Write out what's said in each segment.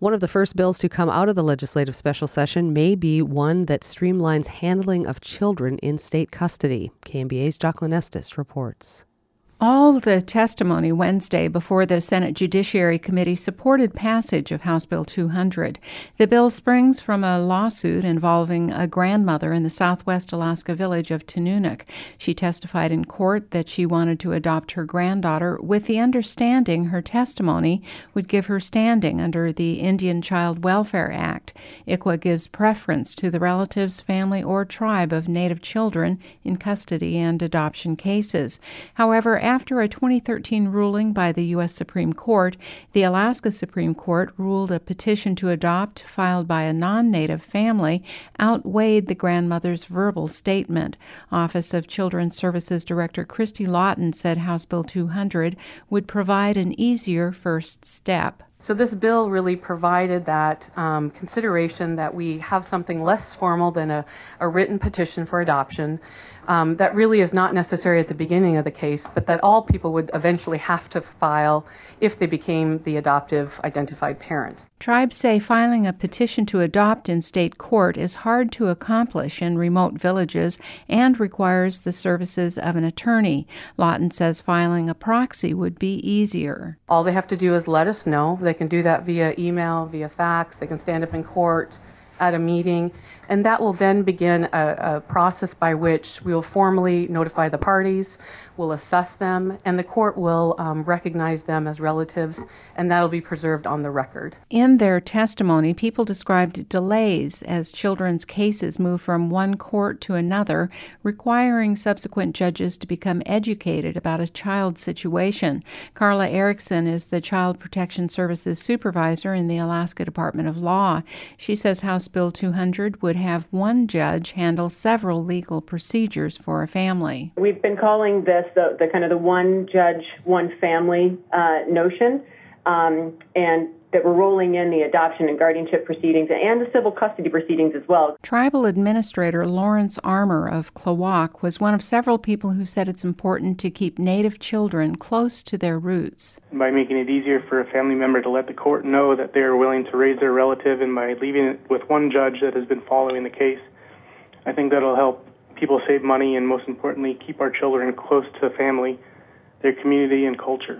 One of the first bills to come out of the legislative special session may be one that streamlines handling of children in state custody. KMBA's Jacqueline Estes reports. All the testimony Wednesday before the Senate Judiciary Committee supported passage of House Bill 200. The bill springs from a lawsuit involving a grandmother in the southwest Alaska village of Tununuk. She testified in court that she wanted to adopt her granddaughter with the understanding her testimony would give her standing under the Indian Child Welfare Act. ICWA gives preference to the relatives, family, or tribe of Native children in custody and adoption cases. However, after a 2013 ruling by the U.S. Supreme Court, the Alaska Supreme Court ruled a petition to adopt filed by a non-Native family outweighed the grandmother's verbal statement. Office of Children's Services Director Christy Lawton said House Bill 200 would provide an easier first step. So this bill really provided that consideration that we have something less formal than a written petition for adoption that really is not necessary at the beginning of the case, but that all people would eventually have to file if they became the adoptive identified parent. Tribes say filing a petition to adopt in state court is hard to accomplish in remote villages and requires the services of an attorney. Lawton says filing a proxy would be easier. All they have to do is let us know. They can do that via email, via fax. They can stand up in court at a meeting, and that will then begin a process by which we will formally notify the parties, we'll assess them, and the court will recognize them as relatives, and that'll be preserved on the record. In their testimony, people described delays as children's cases move from one court to another, requiring subsequent judges to become educated about a child's situation. Carla Erickson is the Child Protection Services Supervisor in the Alaska Department of Law. She says House Bill 200 would have one judge handle several legal procedures for a family. We've been calling this the kind of the one judge, one family notion, and that we're rolling in the adoption and guardianship proceedings and the civil custody proceedings as well. Tribal Administrator Lawrence Armour of Klawock was one of several people who said it's important to keep Native children close to their roots. By making it easier for a family member to let the court know that they are willing to raise their relative, and by leaving it with one judge that has been following the case, I think that'll help people save money and, most importantly, keep our children close to family, their community, and culture.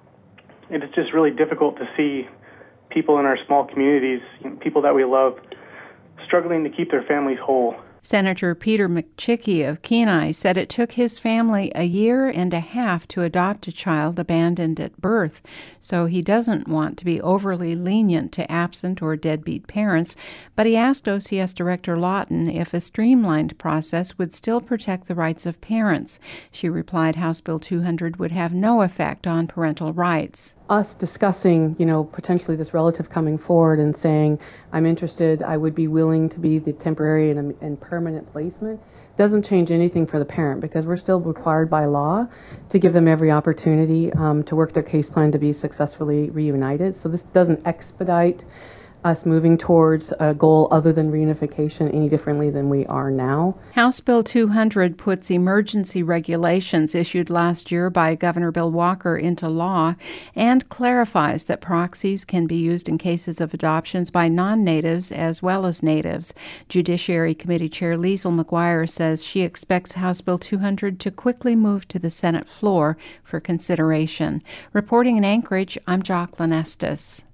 It is just really difficult to see people in our small communities, people that we love, struggling to keep their families whole. Senator Peter McChickey of Kenai said it took his family a year and a half to adopt a child abandoned at birth, so he doesn't want to be overly lenient to absent or deadbeat parents, but he asked OCS Director Lawton if a streamlined process would still protect the rights of parents. She replied House Bill 200 would have no effect on parental rights. Us discussing, potentially this relative coming forward and saying, I'm interested, I would be willing to be the temporary and permanent placement, doesn't change anything for the parent, because we're still required by law to give them every opportunity to work their case plan to be successfully reunited. So this doesn't expedite us moving towards a goal other than reunification any differently than we are now. House Bill 200 puts emergency regulations issued last year by Governor Bill Walker into law and clarifies that proxies can be used in cases of adoptions by non-natives as well as natives. Judiciary Committee Chair Liesl McGuire says she expects House Bill 200 to quickly move to the Senate floor for consideration. Reporting in Anchorage, I'm Jacqueline Estes.